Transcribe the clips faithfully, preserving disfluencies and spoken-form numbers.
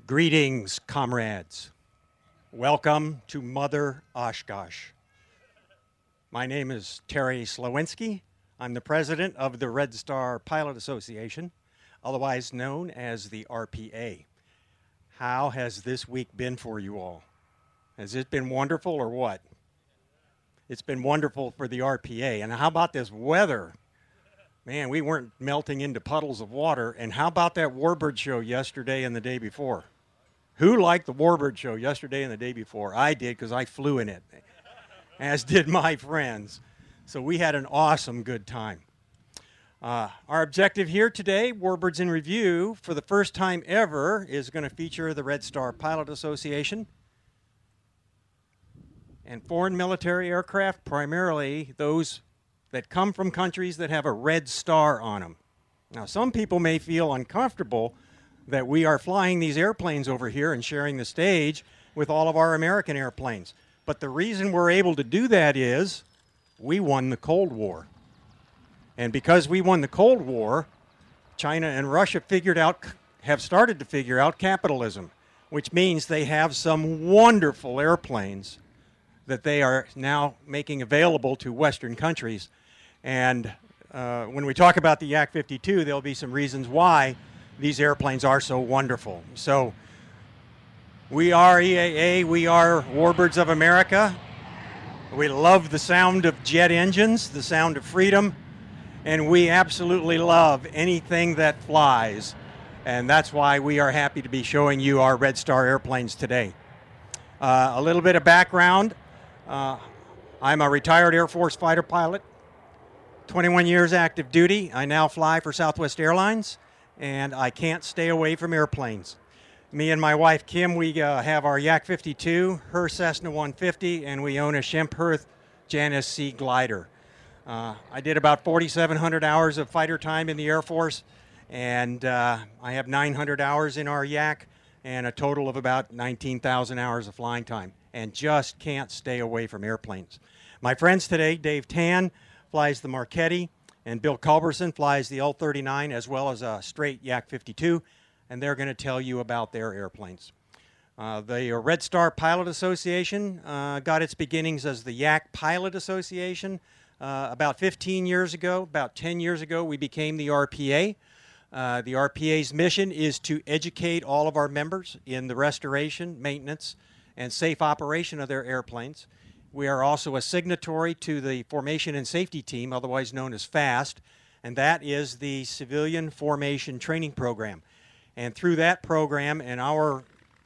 Greetings, comrades. Welcome to Mother Oshkosh. My name is Terry Slowinski. I'm the president of the Red Star Pilot Association, otherwise known as the R P A. How has this week been for you all? Has it been wonderful or what? It's been wonderful for the R P A. And how about this weather? Man, we weren't melting into puddles of water. And how about that Warbird show yesterday and the day before? Who liked the Warbird show yesterday and the day before? I did, because I flew in it, as did my friends. So we had an awesome good time. Uh, our objective here today, Warbirds in Review, for the first time ever, is going to feature the Red Star Pilot Association and foreign military aircraft, primarily those that come from countries that have a red star on them. Now, some people may feel uncomfortable that we are flying these airplanes over here and sharing the stage with all of our American airplanes. But the reason we're able to do that is we won the Cold War. And because we won the Cold War, China and Russia figured out, have started to figure out capitalism, which means they have some wonderful airplanes that they are now making available to Western countries. And uh, when we talk about the Yak fifty-two, there'll be some reasons why these airplanes are so wonderful. So we are E A A, we are Warbirds of America. We love the sound of jet engines, the sound of freedom, and we absolutely love anything that flies. And that's why we are happy to be showing you our Red Star airplanes today. Uh, a little bit of background. Uh, I'm a retired Air Force fighter pilot, twenty-one years active duty. I now fly for Southwest Airlines, and I can't stay away from airplanes. Me and my wife, Kim, we uh, have our Yak fifty-two, her Cessna one fifty, and we own a Schempp-Hirth Janus C glider. Uh, I did about forty-seven hundred hours of fighter time in the Air Force, and uh, I have nine hundred hours in our Yak, and a total of about nineteen thousand hours of flying time, and just can't stay away from airplanes. My friends today, Dave Tan flies the Marchetti, and Bill Culberson flies the L thirty-nine, as well as a straight Yak fifty-two, and they're going to tell you about their airplanes. Uh, the Red Star Pilot Association uh, got its beginnings as the Yak Pilot Association uh, about fifteen years ago. About ten years ago, we became the R P A. Uh, the R P A's mission is to educate all of our members in the restoration, maintenance, and safe operation of their airplanes. We are also a signatory to the Formation and Safety Team, otherwise known as FAST, and that is the Civilian Formation Training Program. And through that program and our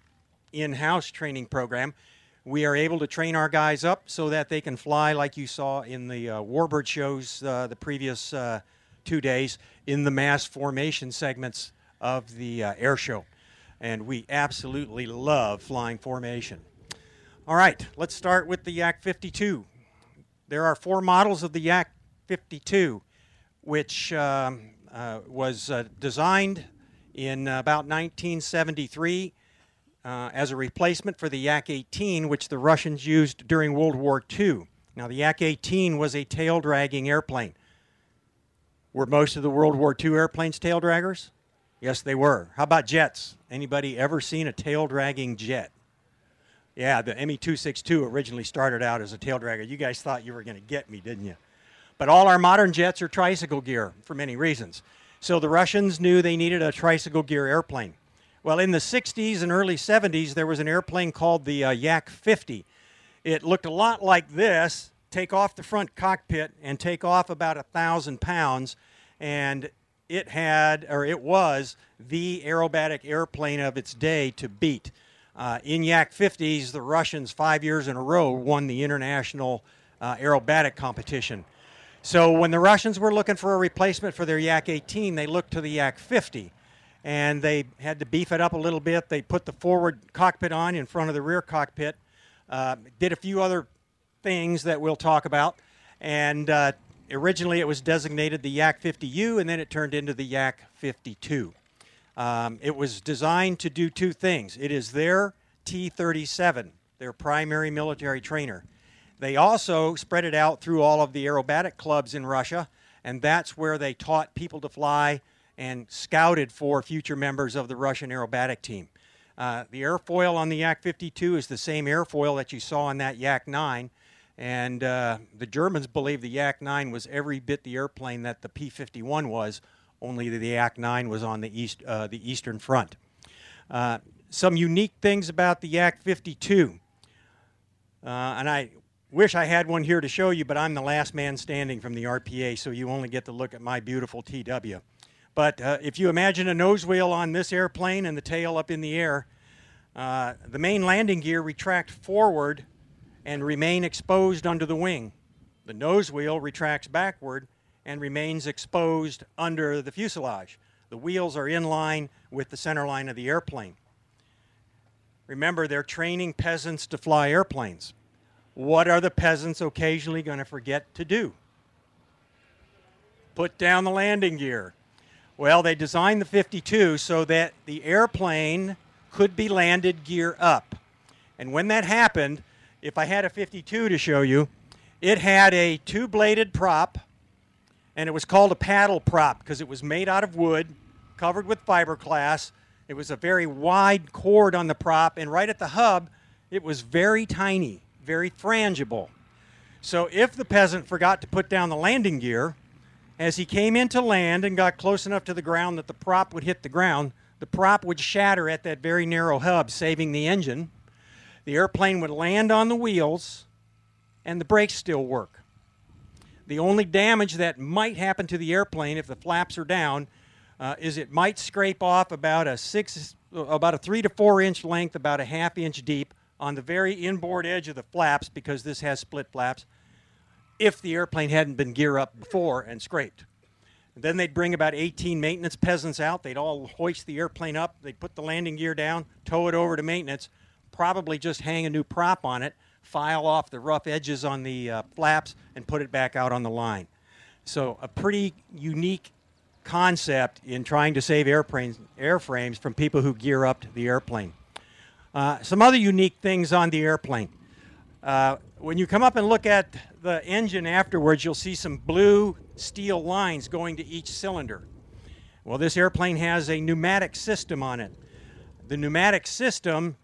in-house training program, we are able to train our guys up so that they can fly, like you saw in the uh, Warbird shows uh, the previous uh, two days, in the mass formation segments of the uh, air show. And we absolutely love flying formation. All right, let's start with the Yak fifty-two. There are four models of the Yak fifty-two, which um, uh, was uh, designed in about nineteen seventy-three uh, as a replacement for the Yak eighteen, which the Russians used during World War Two. Now, the Yak eighteen was a tail-dragging airplane. Were most of the World War Two airplanes tail draggers? Yes, they were. How about jets? Anybody ever seen a tail-dragging jet? Yeah, the M E two sixty-two originally started out as a tail dragger. You guys thought you were going to get me, didn't you? But all our modern jets are tricycle gear for many reasons. So the Russians knew they needed a tricycle gear airplane. Well, in the sixties and early seventies, there was an airplane called the uh, Yak fifty. It looked a lot like this. Take off the front cockpit and take off about a thousand pounds, and it had, or it was, the aerobatic airplane of its day to beat. Uh, in Yak fifties, the Russians, five years in a row, won the international uh, aerobatic competition. So when the Russians were looking for a replacement for their Yak eighteen, they looked to the Yak fifty, and they had to beef it up a little bit. They put the forward cockpit on in front of the rear cockpit, uh, did a few other things that we'll talk about, and uh, originally it was designated the Yak fifty U, and then it turned into the Yak fifty-two. Um, it was designed to do two things. It is their T thirty-seven, their primary military trainer. They also spread it out through all of the aerobatic clubs in Russia, and that's where they taught people to fly and scouted for future members of the Russian aerobatic team. Uh, the airfoil on the Yak fifty-two is the same airfoil that you saw on that Yak nine, and uh, the Germans believe the Yak nine was every bit the airplane that the P fifty-one was, only the Yak nine was on the east, uh, the eastern front. Uh, some unique things about the Yak fifty-two, uh, and I wish I had one here to show you, but I'm the last man standing from the R P A, so you only get to look at my beautiful T W. But uh, if you imagine a nose wheel on this airplane and the tail up in the air, uh, the main landing gear retract forward and remain exposed under the wing. The nose wheel retracts backward and remains exposed under the fuselage. The wheels are in line with the center line of the airplane. Remember, they're training peasants to fly airplanes. What are the peasants occasionally going to forget to do? Put down the landing gear. Well, they designed the fifty-two so that the airplane could be landed gear up. And when that happened, if I had a fifty-two to show you, it had a two-bladed prop, and it was called a paddle prop because it was made out of wood, covered with fiberglass. It was a very wide cord on the prop, and right at the hub, it was very tiny, very frangible. So if the peasant forgot to put down the landing gear, as he came into land and got close enough to the ground that the prop would hit the ground, the prop would shatter at that very narrow hub, saving the engine. The airplane would land on the wheels, and the brakes still work. The only damage that might happen to the airplane if the flaps are down uh, is it might scrape off about a six, about a three to four inch length, about a half inch deep on the very inboard edge of the flaps, because this has split flaps, if the airplane hadn't been gear up before and scraped. And then they'd bring about eighteen maintenance peasants out. They'd all hoist the airplane up. They'd put the landing gear down, tow it over to maintenance, probably just hang a new prop on it, file off the rough edges on the uh, flaps, and put it back out on the line. So a pretty unique concept in trying to save airplanes, airframes from people who gear up the airplane. Uh, some other unique things on the airplane. Uh, when you come up and look at the engine afterwards, you'll see some blue steel lines going to each cylinder. Well, this airplane has a pneumatic system on it. The pneumatic system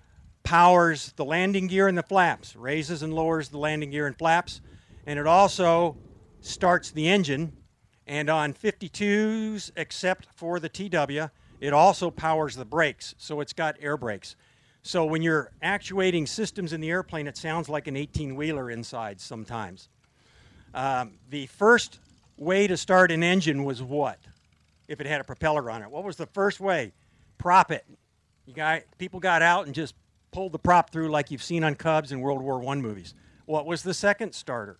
powers the landing gear and the flaps, raises and lowers the landing gear and flaps, and it also starts the engine. And on fifty-twos, except for the T W, it also powers the brakes, so it's got air brakes. So when you're actuating systems in the airplane, it sounds like an eighteen-wheeler inside sometimes. Um, the first way to start an engine was what? If it had a propeller on it. What was the first way? Prop it. You got, people got out and just pulled the prop through like you've seen on Cubs and World War One movies. What was the second starter?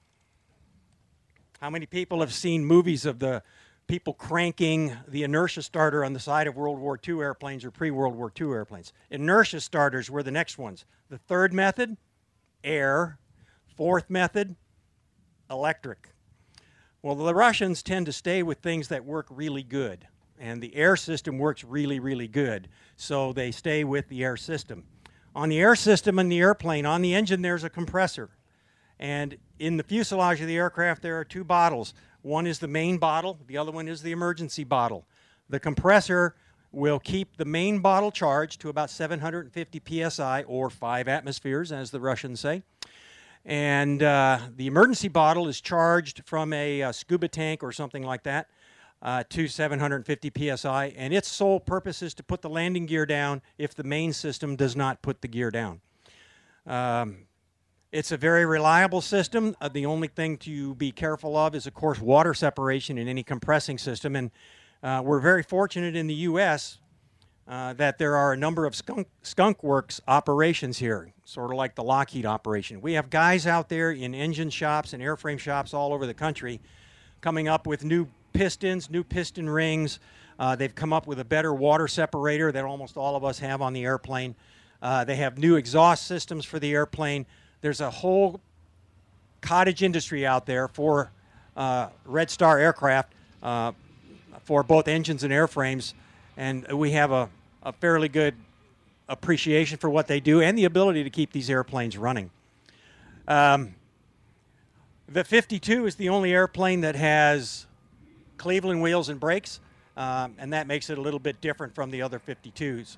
How many people have seen movies of the people cranking the inertia starter on the side of World War Two airplanes or pre-World War Two airplanes? Inertia starters were the next ones. The third method, air. Fourth method, electric. Well, the Russians tend to stay with things that work really good, and the air system works really, really good, so they stay with the air system. On the air system in the airplane, on the engine, there's a compressor. And in the fuselage of the aircraft, there are two bottles. One is the main bottle, the other one is the emergency bottle. The compressor will keep the main bottle charged to about seven hundred fifty P S I, or five atmospheres, as the Russians say. And uh, the emergency bottle is charged from a, a scuba tank or something like that uh, to seven hundred fifty P S I, and its sole purpose is to put the landing gear down if the main system does not put the gear down. Um, It's a very reliable system. Uh, the only thing to be careful of is, of course, water separation in any compressing system. And uh, we're very fortunate in the U S uh, that there are a number of skunk, skunk works operations here, sort of like the Lockheed operation. We have guys out there in engine shops and airframe shops all over the country coming up with new pistons, new piston rings. Uh, they've come up with a better water separator that almost all of us have on the airplane. Uh, they have new exhaust systems for the airplane. There's a whole cottage industry out there for uh, Red Star aircraft uh, for both engines and airframes, and we have a, a fairly good appreciation for what they do and the ability to keep these airplanes running. Um, the fifty-two is the only airplane that has Cleveland wheels and brakes, um, and that makes it a little bit different from the other fifty-twos.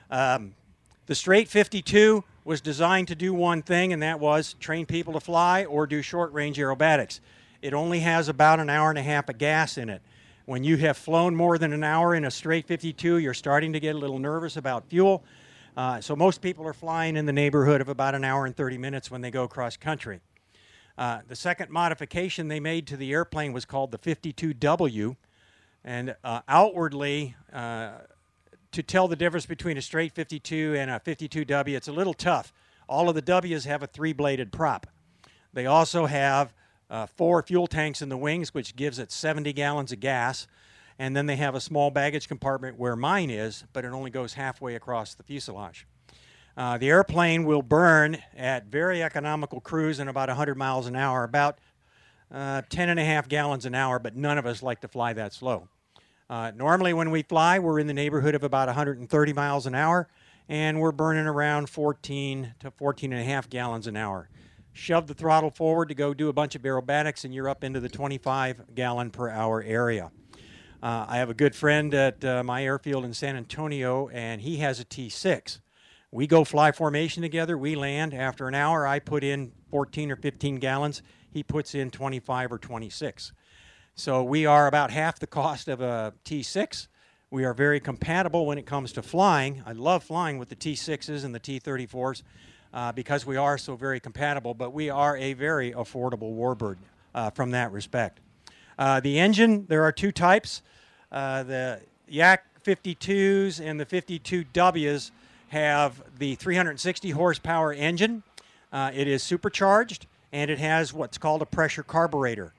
Um, the Straight fifty-two was designed to do one thing, and that was train people to fly or do short-range aerobatics. It only has about an hour and a half of gas in it. When you have flown more than an hour in a Straight fifty-two, you're starting to get a little nervous about fuel. Uh, so most people are flying in the neighborhood of about an hour and thirty minutes when they go cross-country. Uh, the second modification they made to the airplane was called the fifty-two W, and uh, outwardly, uh, to tell the difference between a Straight fifty-two and a fifty-two W, it's a little tough. All of the W's have a three-bladed prop. They also have uh, four fuel tanks in the wings, which gives it seventy gallons of gas, and then they have a small baggage compartment where mine is, but it only goes halfway across the fuselage. Uh, the airplane will burn at very economical cruise in about one hundred miles an hour, about uh, ten and a half gallons an hour, but none of us like to fly that slow. Uh, normally when we fly, we're in the neighborhood of about one hundred thirty miles an hour, and we're burning around fourteen to fourteen and a half gallons an hour. Shove the throttle forward to go do a bunch of aerobatics, and you're up into the twenty-five gallon per hour area. Uh, I have a good friend at uh, my airfield in San Antonio, and he has a T six. We go fly formation together. We land. After an hour, I put in fourteen or fifteen gallons. He puts in twenty-five or twenty-six. So we are about half the cost of a T six. We are very compatible when it comes to flying. I love flying with the T sixes and the T thirty-fours uh, because we are so very compatible, but we are a very affordable warbird uh, from that respect. Uh, the engine, there are two types. Uh, the Yak fifty-twos and the fifty-two Ws have the three hundred sixty horsepower engine. Uh, it is supercharged, and it has what's called a pressure carburetor.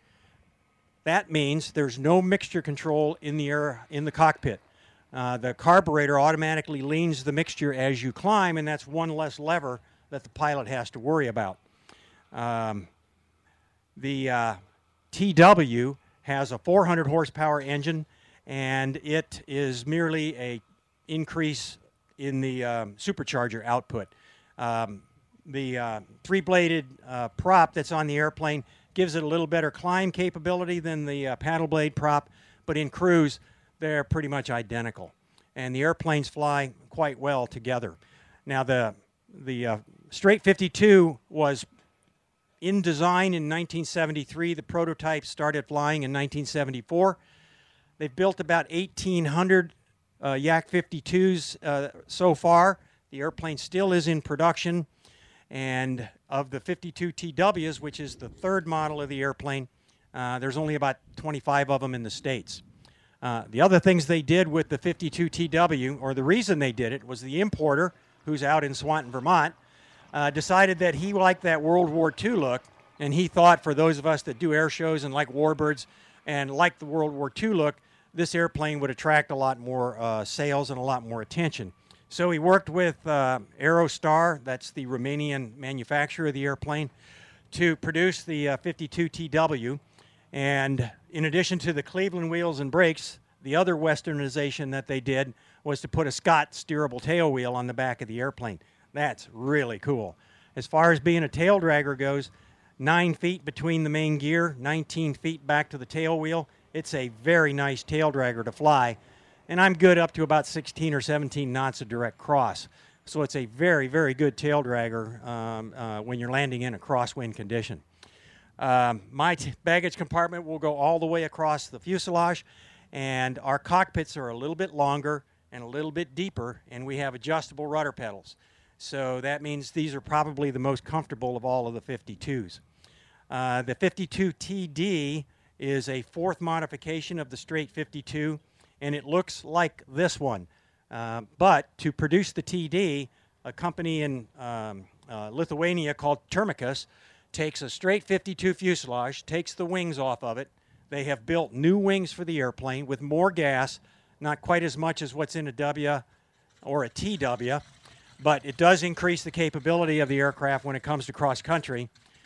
That means there's no mixture control in the air in the cockpit. Uh, the carburetor automatically leans the mixture as you climb, and that's one less lever that the pilot has to worry about. Um, the uh, T W has a four hundred horsepower engine, and it is merely a increase in the um, supercharger output. Um, the uh, three-bladed uh, prop that's on the airplane gives it a little better climb capability than the uh, paddle blade prop, but in cruise, they're pretty much identical. And the airplanes fly quite well together. Now, the, the uh, Straight fifty-two was in design in nineteen seventy-three. The prototype started flying in nineteen seventy-four. They've built about eighteen hundred uh, Yak fifty-twos uh, so far. The airplane still is in production. And of the fifty-two T Ws, which is the third model of the airplane, uh, there's only about twenty-five of them in the States. Uh, the other things they did with the fifty-two T W, or the reason they did it, was the importer, who's out in Swanton, Vermont, uh, decided that he liked that World War Two look, and he thought for those of us that do air shows and like warbirds and like the World War Two look, this airplane would attract a lot more uh, sales and a lot more attention. So he worked with uh, Aerostar, that's the Romanian manufacturer of the airplane, to produce the uh, fifty-two T W. And in addition to the Cleveland wheels and brakes, the other westernization that they did was to put a Scott steerable tail wheel on the back of the airplane. That's really cool. As far as being a tail dragger goes, nine feet between the main gear, nineteen feet back to the tail wheel. It's a very nice tail dragger to fly. And I'm good up to about sixteen or seventeen knots of direct cross. So it's a very, very good tail dragger um, uh, when you're landing in a crosswind condition. Um, my t baggage compartment will go all the way across the fuselage, and our cockpits are a little bit longer and a little bit deeper, and we have adjustable rudder pedals. So that means these are probably the most comfortable of all of the fifty-twos. Uh, the fifty-two T D is a fourth modification of the Straight fifty-two, and it looks like this one. Uh, but to produce the T D, a company in um, uh, Lithuania called Termicus takes a Straight fifty-two fuselage, takes the wings off of it. They have built new wings for the airplane with more gas, not quite as much as what's in a W or a T W, but it does increase the capability of the aircraft when it comes to cross-country.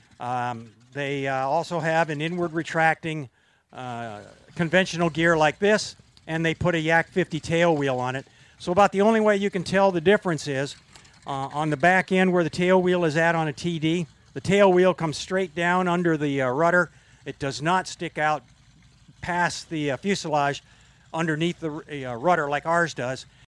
Um, they uh, also have an inward retracting uh, conventional gear like this, and they put a Yak fifty tail wheel on it. So about the only way you can tell the difference is uh, on the back end where the tail wheel is at on a T D, the tail wheel comes straight down under the uh, rudder. It does not stick out past the uh, fuselage underneath the uh, rudder like ours does.